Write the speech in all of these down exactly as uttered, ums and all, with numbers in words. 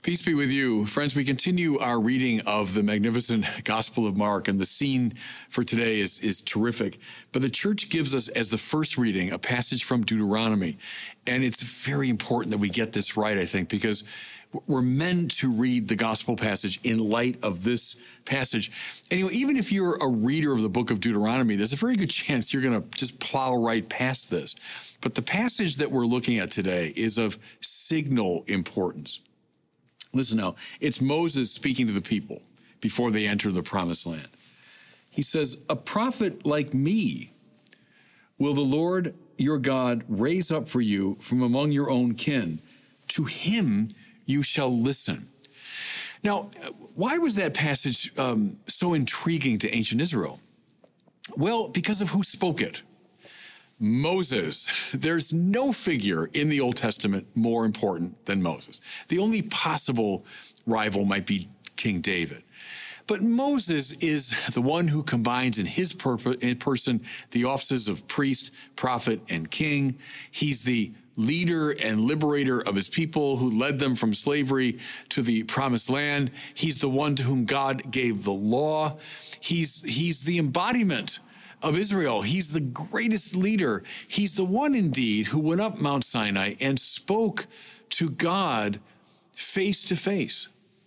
Peace be with you. Friends, we continue our reading of the magnificent Gospel of Mark, and the scene for today is, is terrific. But the church gives us, as the first reading, a passage from Deuteronomy. And it's very important that we get this right, I think, because we're meant to read the gospel passage in light of this passage. Anyway, even if you're a reader of the book of Deuteronomy, there's a very good chance you're going to just plow right past this. But the passage that we're looking at today is of signal importance. Listen now, it's Moses speaking to the people before they enter the promised land. He says, "A prophet like me will the Lord your God raise up for you from among your own kin. To him you shall listen." Now, why was that passage um, so intriguing to ancient Israel? Well, because of who spoke it. Moses. There's no figure in the Old Testament more important than Moses. The only possible rival might be King David. But Moses is the one who combines in his purpose, in person the offices of priest, prophet, and king. He's the leader and liberator of his people who led them from slavery to the promised land. He's the one to whom God gave the law. He's, he's the embodiment of Israel. He's the greatest leader. He's the one indeed who went up Mount Sinai and spoke to God face to face.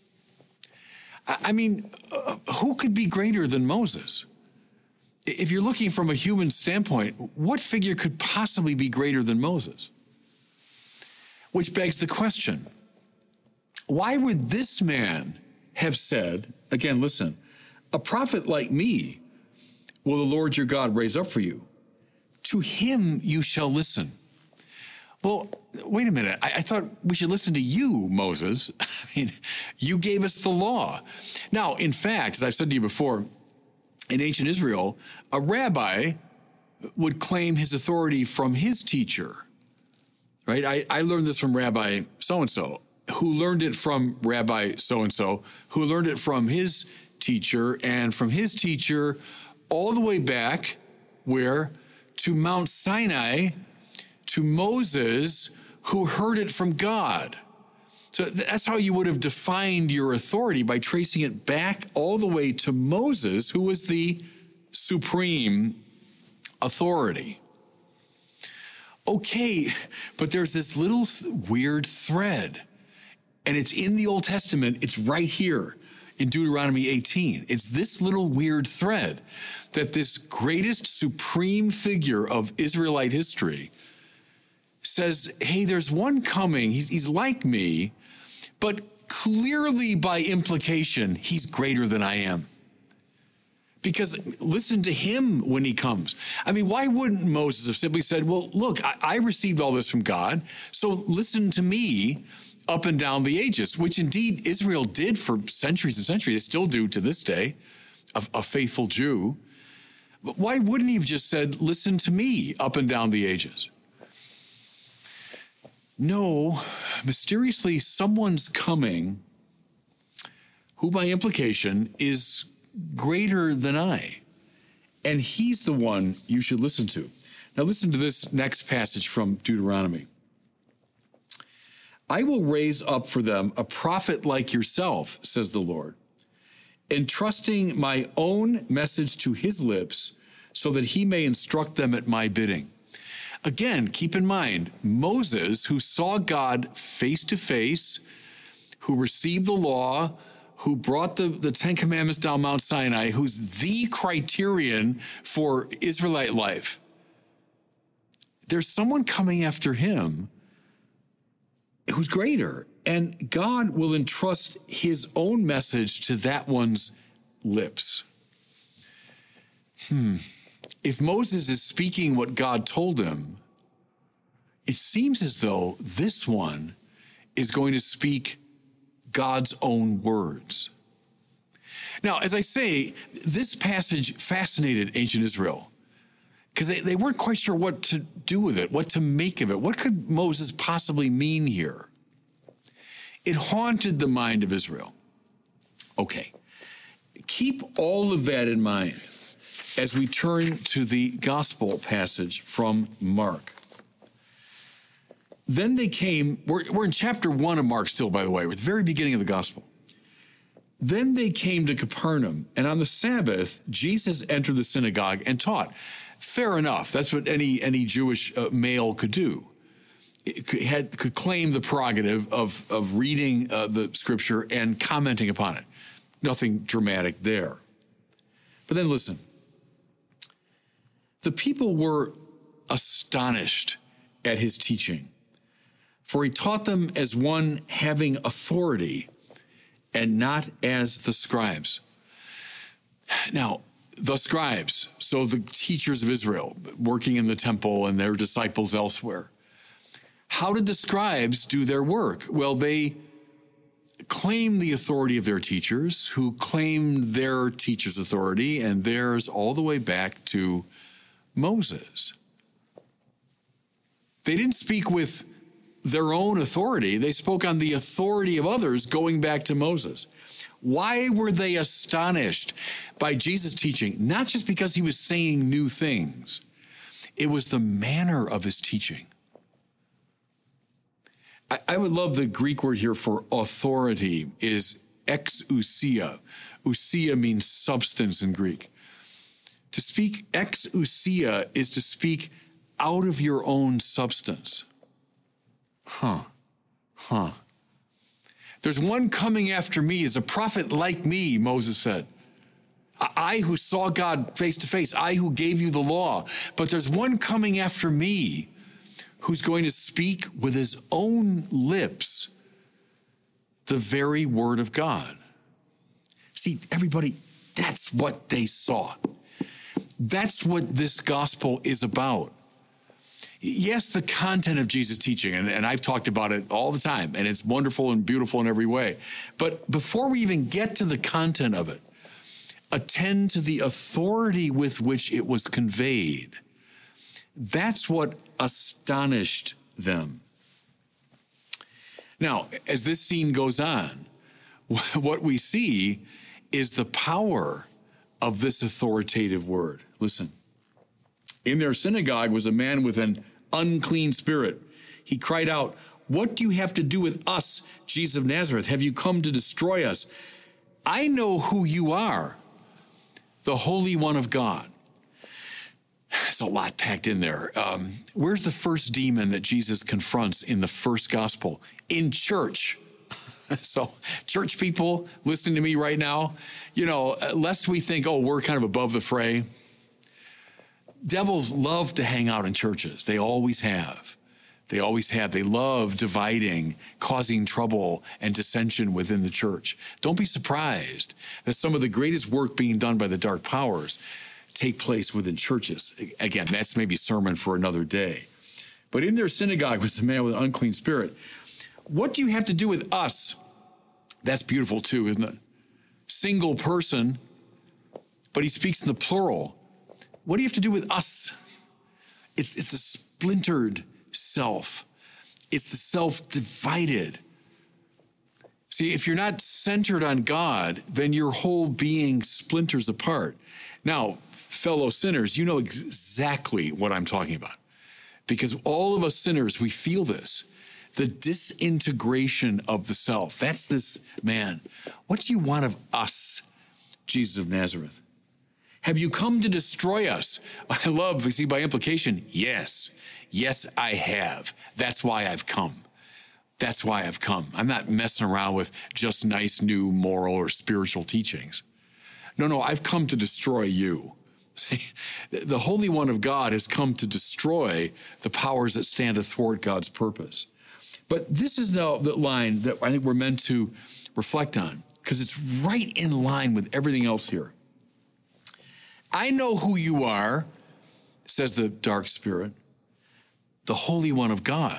I mean, uh, who could be greater than Moses? If you're looking from a human standpoint, what figure could possibly be greater than Moses? Which begs the question, why would this man have said, again, listen, "A prophet like me will the Lord your God raise up for you. To him you shall listen"? Well, wait a minute. I, I thought we should listen to you, Moses. I mean, you gave us the law. Now, in fact, as I've said to you before, in ancient Israel, a rabbi would claim his authority from his teacher, right? I, I learned this from Rabbi so-and-so, who learned it from Rabbi so-and-so, who learned it from his teacher, and from his teacher all the way back, where? To Mount Sinai, to Moses, who heard it from God. So that's how you would have defined your authority, by tracing it back all the way to Moses, who was the supreme authority. Okay, but there's this little weird thread, and it's in the Old Testament. It's right here in Deuteronomy eighteen. It's this little weird thread that this greatest supreme figure of Israelite history says, hey, there's one coming. He's, he's like me, but clearly by implication, he's greater than I am. Because listen to him when he comes. I mean, why wouldn't Moses have simply said, well, look, I, I received all this from God, so listen to me up and down the ages, which indeed Israel did for centuries and centuries. They still do to this day, a, a faithful Jew. But why wouldn't he have just said, listen to me up and down the ages? No, mysteriously, someone's coming who by implication is greater than I, and he's the one you should listen to. Now listen to this next passage from Deuteronomy. "I will raise up for them a prophet like yourself, says the Lord, entrusting my own message to his lips so that he may instruct them at my bidding." Again, keep in mind, Moses, who saw God face to face, who received the law, who brought the, the Ten Commandments down Mount Sinai, who's the criterion for Israelite life. There's someone coming after him who's greater, and God will entrust his own message to that one's lips. Hmm. If Moses is speaking what God told him, it seems as though this one is going to speak God's own words. Now, as I say, this passage fascinated ancient Israel because they, they weren't quite sure what to do with it, what to make of it. What could Moses possibly mean here? It haunted the mind of Israel. Okay, keep all of that in mind as we turn to the gospel passage from Mark. Then they came, we're, we're in chapter one of Mark still, by the way. We're at the very beginning of the gospel. Then they came to Capernaum, and on the Sabbath, Jesus entered the synagogue and taught. Fair enough. That's what any, any Jewish uh, male could do. It could, had, could claim the prerogative of, of reading uh, the scripture and commenting upon it. Nothing dramatic there. But then listen. The people were astonished at his teaching, for he taught them as one having authority and not as the scribes. Now, the scribes, so the teachers of Israel working in the temple and their disciples elsewhere. How did the scribes do their work? Well, they claimed the authority of their teachers, who claimed their teacher's authority and theirs all the way back to Moses. They didn't speak with their own authority. They spoke on the authority of others going back to Moses. Why were they astonished by Jesus' teaching? Not just because he was saying new things. It was the manner of his teaching. I, I would love the Greek word here for authority is exousia. Ousia means substance in Greek. To speak exousia is to speak out of your own substance. Huh, huh. There's one coming after me as a prophet like me, Moses said. I who saw God face to face, I who gave you the law. But there's one coming after me who's going to speak with his own lips the very word of God. See, everybody, that's what they saw. That's what this gospel is about. Yes, the content of Jesus' teaching, and, and I've talked about it all the time, and it's wonderful and beautiful in every way. But before we even get to the content of it, attend to the authority with which it was conveyed. That's what astonished them. Now, as this scene goes on, what we see is the power of this authoritative word. Listen. In their synagogue was a man with an unclean spirit. He cried out, "What do you have to do with us, Jesus of Nazareth? Have you come to destroy us? I know who you are, the Holy One of God." There's a lot packed in there. Um, where's the first demon that Jesus confronts in the first gospel? In church. So church people listening to me right now, you know, lest we think, oh, we're kind of above the fray. Devils love to hang out in churches. They always have. They always have. They love dividing, causing trouble and dissension within the church. Don't be surprised that some of the greatest work being done by the dark powers take place within churches. Again, that's maybe a sermon for another day. But in their synagogue was a man with an unclean spirit. What do you have to do with us? That's beautiful too, isn't it? Single person, but he speaks in the plural. What do you have to do with us? It's, it's a splintered self. It's the self divided. See, if you're not centered on God, then your whole being splinters apart. Now, fellow sinners, you know exactly what I'm talking about. Because all of us sinners, we feel this. The disintegration of the self. That's this man. What do you want of us, Jesus of Nazareth? Have you come to destroy us? I love, see, by implication, yes. Yes, I have. That's why I've come. That's why I've come. I'm not messing around with just nice new moral or spiritual teachings. No, no, I've come to destroy you. See, the Holy One of God has come to destroy the powers that stand athwart God's purpose. But this is now the line that I think we're meant to reflect on, because it's right in line with everything else here. I know who you are, says the dark spirit, the Holy One of God.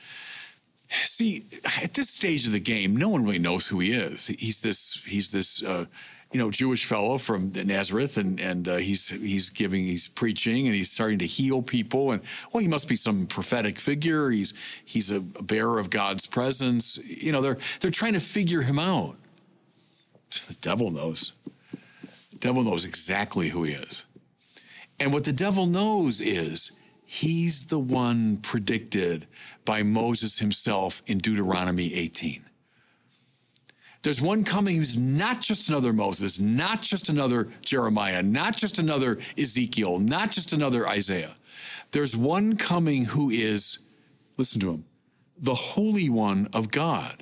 See, at this stage of the game, no one really knows who he is. He's this, he's this, uh, you know, Jewish fellow from Nazareth, and and uh, he's he's giving, he's preaching, and he's starting to heal people. And well, he must be some prophetic figure. He's he's a bearer of God's presence. You know, they're they're trying to figure him out. The devil knows. The devil knows exactly who he is. And what the devil knows is He's the one predicted by Moses himself in Deuteronomy eighteen. There's one coming who's not just another Moses, not just another Jeremiah, not just another Ezekiel, not just another Isaiah. There's one coming who is, listen to him, the Holy One of God.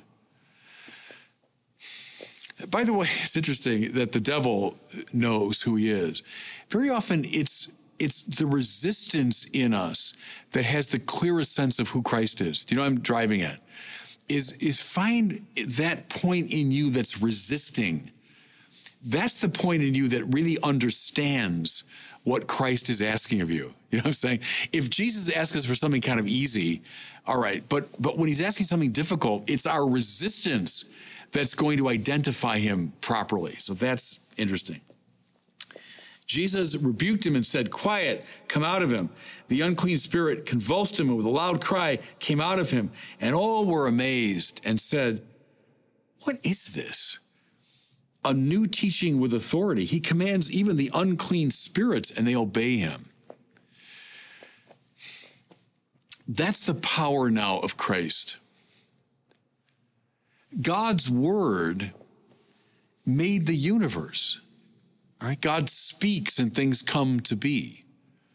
By the way, it's interesting that the devil knows who he is. Very often it's it's the resistance in us that has the clearest sense of who Christ is. Do you know what I'm driving at? Is, is find that point in you that's resisting. That's the point in you that really understands what Christ is asking of you. You know what I'm saying? If Jesus asks us for something kind of easy, all right, but but when he's asking something difficult, it's our resistance that's going to identify him properly. So that's interesting. Jesus rebuked him and said, "Quiet, come out of him." The unclean spirit convulsed him, and with a loud cry came out of him. And all were amazed and said, "What is this? A new teaching with authority. He commands even the unclean spirits, and they obey him." That's the power now of Christ. God's word made the universe. All right? God speaks and things come to be.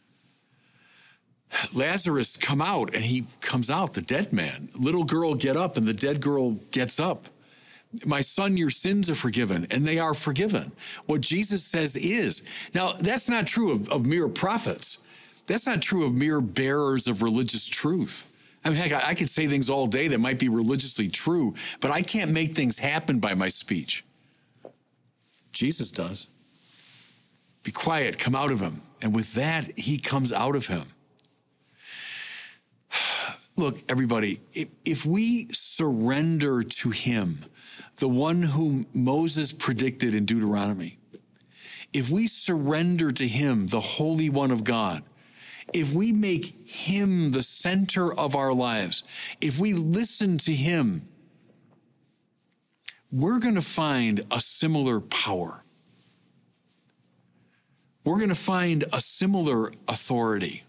Lazarus come out and he comes out, the dead man. Little girl get up and the dead girl gets up. My son, your sins are forgiven, and they are forgiven. What Jesus says is. Now, that's not true of, of mere prophets. That's not true of mere bearers of religious truth. I mean, heck, I, I could say things all day that might be religiously true, but I can't make things happen by my speech. Jesus does. Be quiet, come out of him. And with that, he comes out of him. Look, everybody, if, if we surrender to him, the one whom Moses predicted in Deuteronomy, if we surrender to him, the Holy One of God, if we make him the center of our lives, if we listen to him, we're going to find a similar power. We're going to find a similar authority.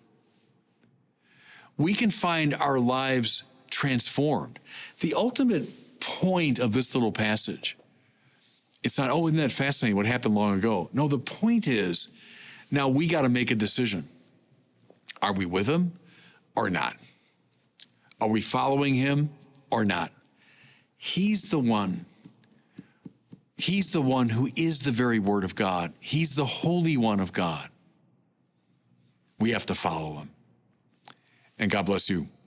We can find our lives transformed. The ultimate point of this little passage, it's not, oh, isn't that fascinating what happened long ago? No, the point is, now we got to make a decision. Are we with him or not? Are we following him or not? He's the one. He's the one who is the very word of God. He's the Holy One of God. We have to follow him. And God bless you.